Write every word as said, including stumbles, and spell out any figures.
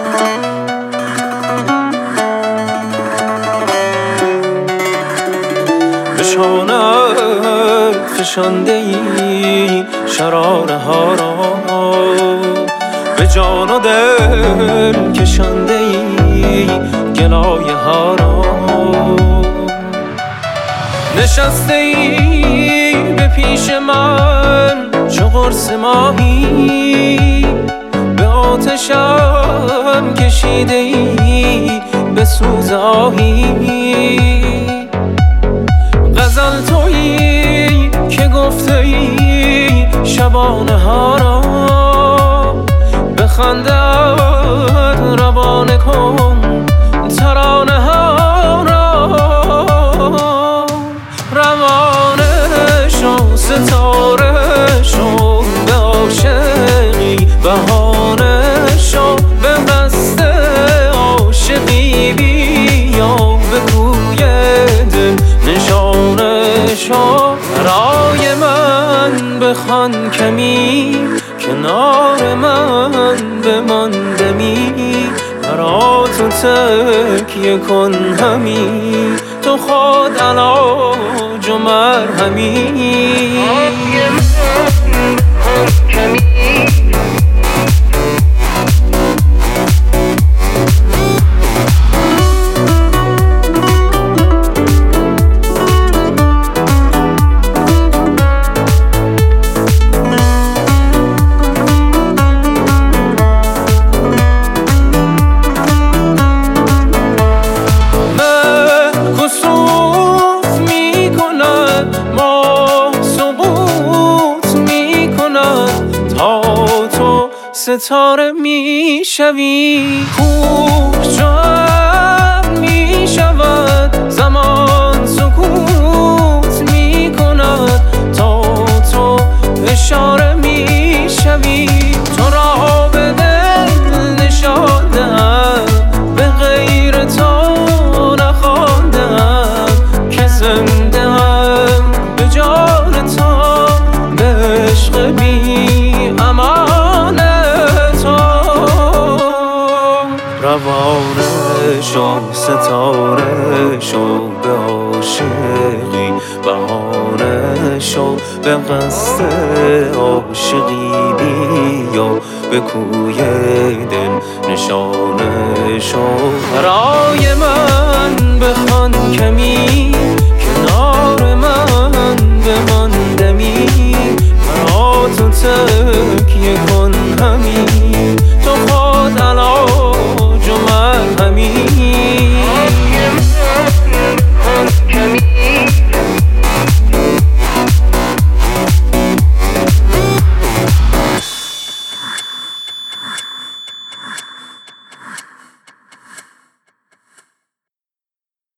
به شانت فشانده ای شراره ها را، به جان و دل کشانده ای گلایه ها را. نشسته ای به پیش من چو قرص ماهی، به آتشم کشیده ای به سوز آهی. غزل تویی که گفته ای شبانه ها را، به خنده‌ات روانه کن ترانه ها را. روانه شو ستاره شو به عاشقی، بهانه شو به قصد عاشقی، بیا به کوی دل نشانه شو. برای من بخوان کمی، کنار من بمان دمی، برا تو تکیه کن همی، تو خود علاج و مرهمی. ستاره می شوی کوه جمع می شود، زمان سکوت می کند تا تو اشاره می شوی. تو را به دل نشاندم، به غیر تو نخواندم که زنده ام به جان تو، به عشق بی امان. روانه شو ستاره شو به عاشقی، بهانه شو به قصد عاشقی، بیا به کوی دل نشانه شو. برای من بخوان کمی، کنار من بمان دمی، برا تو